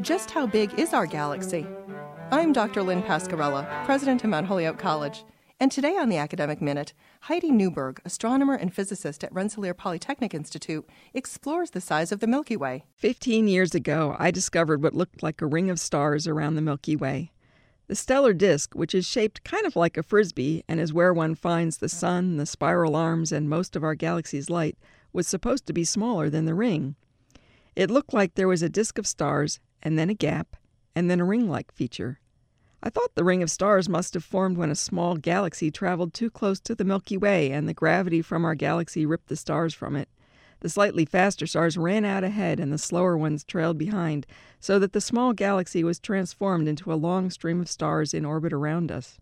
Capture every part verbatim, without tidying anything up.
Just how big is our galaxy? I'm Doctor Lynn Pascarella, president of Mount Holyoke College, and today on the Academic Minute, Heidi Newberg, astronomer and physicist at Rensselaer Polytechnic Institute, explores the size of the Milky Way. Fifteen years ago, I discovered what looked like a ring of stars around the Milky Way. The stellar disk, which is shaped kind of like a frisbee and is where one finds the sun, the spiral arms, and most of our galaxy's light, was supposed to be smaller than the ring. It looked like there was a disk of stars, and then a gap, and then a ring-like feature. I thought the ring of stars must have formed when a small galaxy traveled too close to the Milky Way and the gravity from our galaxy ripped the stars from it. The slightly faster stars ran out ahead and the slower ones trailed behind, so that the small galaxy was transformed into a long stream of stars in orbit around us.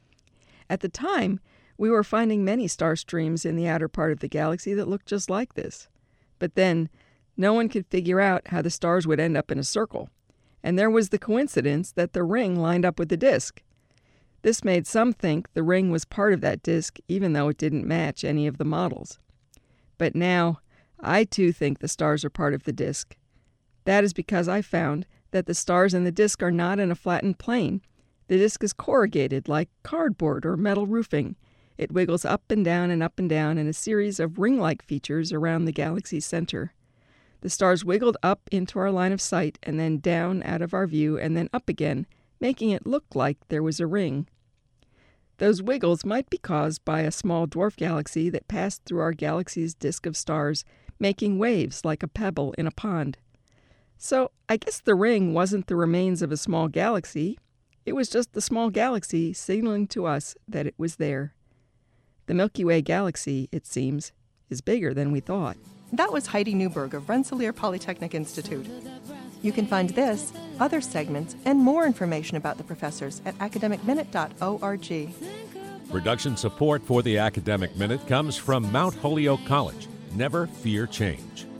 At the time, we were finding many star streams in the outer part of the galaxy that looked just like this. But then, no one could figure out how the stars would end up in a circle. And there was the coincidence that the ring lined up with the disk. This made some think the ring was part of that disk, even though it didn't match any of the models. But now, I too think the stars are part of the disk. That is because I found that the stars and the disk are not in a flattened plane. The disk is corrugated like cardboard or metal roofing. It wiggles up and down and up and down in a series of ring-like features around the galaxy's center. The stars wiggled up into our line of sight and then down out of our view and then up again, making it look like there was a ring. Those wiggles might be caused by a small dwarf galaxy that passed through our galaxy's disk of stars, making waves like a pebble in a pond. So I guess the ring wasn't the remains of a small galaxy. It was just the small galaxy signaling to us that it was there. The Milky Way galaxy, it seems, is bigger than we thought. That was Heidi Newberg of Rensselaer Polytechnic Institute. You can find this, other segments, and more information about the professors at academic minute dot org. Production support for the Academic Minute comes from Mount Holyoke College. Never fear change.